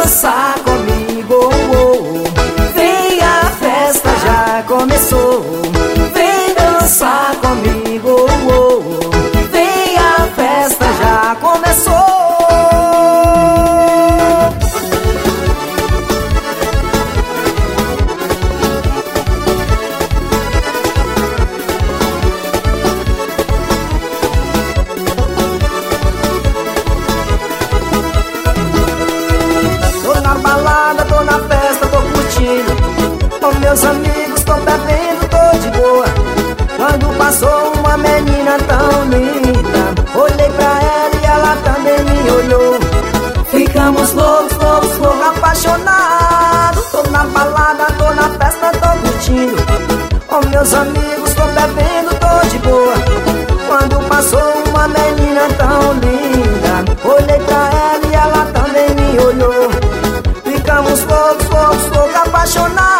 dançar comigo, vem, a festa já começou. Vem dançar comigo, vem, a festa já começou. Meus amigos, tô bebendo, tô de boa. Quando passou uma menina tão linda, olhei pra ela e ela também me olhou. Ficamos loucos, loucos, loucos, apaixonados. Tô na balada, tô na festa, tô curtindo. Oh, meus amigos, tô bebendo, tô de boa. Quando passou uma menina tão linda, olhei pra ela e ela também me olhou. Ficamos loucos, loucos, loucos, apaixonados.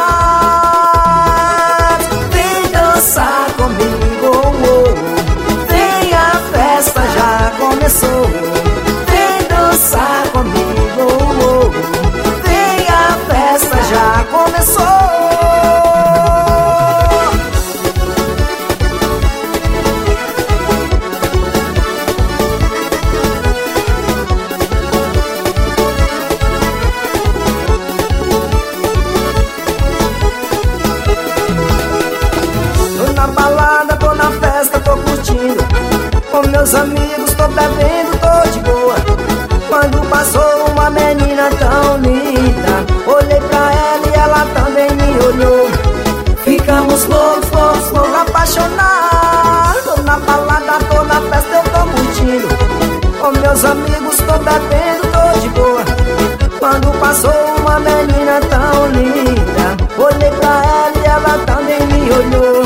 Vem dançar comigo, vem, a festa já começou. Tô na balada, tô na festa, tô curtindo. Com meus amigos, tô bebendo, tô de boa. Quando passou uma menina tão linda, olhei pra ela e ela também me olhou. Ficamos loucos, loucos, loucos, apaixonados. Tô na balada, tô na festa, eu tô curtindo. Com meus amigos, tô bebendo, tô de boa. Quando passou uma menina tão linda, olhei pra ela e ela também me olhou.